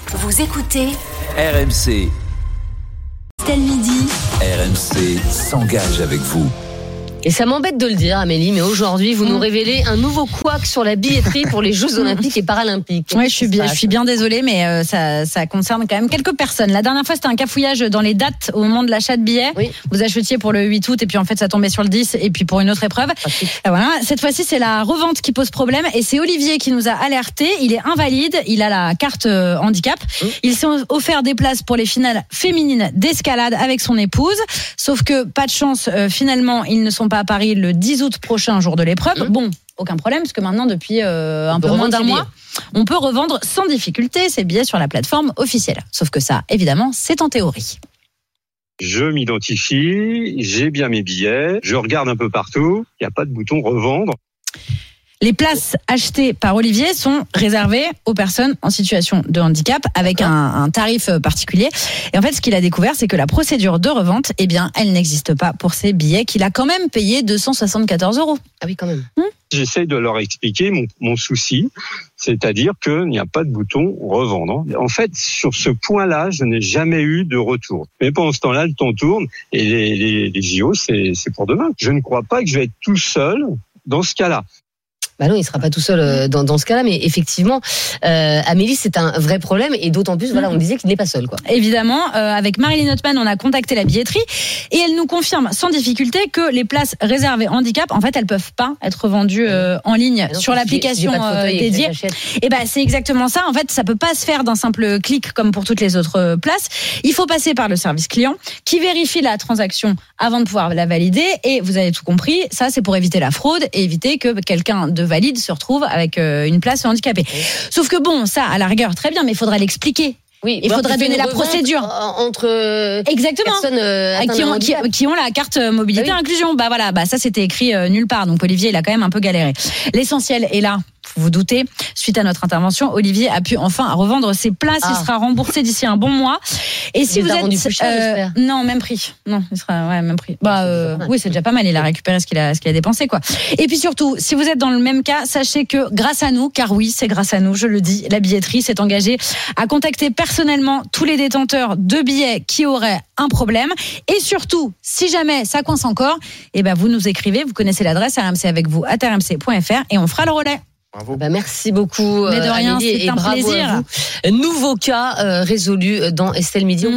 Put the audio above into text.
Vous écoutez RMC. Estelle Midi. RMC s'engage avec vous. Et ça m'embête de le dire, Amélie, mais aujourd'hui, vous nous révélez un nouveau couac sur la billetterie pour les Jeux Olympiques et Paralympiques. Oui, je suis bien désolée, mais ça concerne quand même quelques personnes. La dernière fois, c'était un cafouillage dans les dates au moment de l'achat de billets. Oui. Vous achetiez pour le 8 août et puis en fait, ça tombait sur le 10 et puis pour une autre épreuve. Et voilà. Cette fois-ci, c'est la revente qui pose problème et c'est Olivier qui nous a alertés. Il est invalide, il a la carte handicap. Il s'est offert des places pour les finales féminines d'escalade avec son épouse. Sauf que, pas de chance, finalement, ils ne sont pas à Paris le 10 août prochain, jour de l'épreuve. Bon, aucun problème, parce que maintenant, depuis un peu moins d'un mois, on peut revendre sans difficulté ces billets sur la plateforme officielle. Sauf que ça, évidemment, c'est en théorie. Je m'identifie, j'ai bien mes billets, je regarde un peu partout, il n'y a pas de bouton revendre. Les places achetées par Olivier sont réservées aux personnes en situation de handicap avec un tarif particulier. Et en fait, ce qu'il a découvert, c'est que la procédure de revente, eh bien, elle n'existe pas pour ces billets qu'il a quand même payé 274 €. Ah oui, quand même. J'essaye de leur expliquer mon souci, c'est-à-dire qu'il n'y a pas de bouton revendre. En fait, sur ce point-là, je n'ai jamais eu de retour. Mais pendant ce temps-là, le temps tourne et les JO, c'est pour demain. Je ne crois pas que je vais être tout seul dans ce cas-là. Bah non, il sera pas tout seul dans ce cas-là, mais effectivement, Amélie, c'est un vrai problème et d'autant plus, voilà, on disait qu'il n'est pas seul, quoi. Évidemment, avec Marilyn Hotman, on a contacté la billetterie et elle nous confirme sans difficulté que les places réservées handicap, en fait, elles peuvent pas être vendues en ligne sur l'application dédiée. Et ben, c'est exactement ça. En fait, ça peut pas se faire d'un simple clic comme pour toutes les autres places. Il faut passer par le service client qui vérifie la transaction avant de pouvoir la valider. Et vous avez tout compris, ça, c'est pour éviter la fraude et éviter que quelqu'un de valide se retrouve avec une place handicapée. Sauf que bon, ça, à la rigueur, très bien, mais il faudra l'expliquer. Oui, il faudrait donner la procédure entre exactement qui ont la carte mobilité inclusion. Bah voilà, ça c'était écrit nulle part. Donc Olivier, il a quand même un peu galéré. L'essentiel est là. Vous vous doutez, suite à notre intervention, Olivier a pu enfin revendre ses places. Il sera remboursé d'ici un bon mois. Et si vous êtes plus cher, non, même prix. Non, il sera même prix. Oui, c'est déjà pas mal. Il a récupéré ce qu'il a dépensé, quoi. Et puis surtout, si vous êtes dans le même cas, sachez que grâce à nous, car oui, c'est grâce à nous, je le dis, la billetterie s'est engagée à contacter personnellement tous les détenteurs de billets qui auraient un problème. Et surtout, si jamais ça coince encore, vous nous écrivez. Vous connaissez l'adresse RMC avec vous @rmc.fr et on fera le relais. Bravo. Merci beaucoup. Mais de rien, Amélie, c'est un plaisir. Nouveau cas résolu dans Estelle Midi.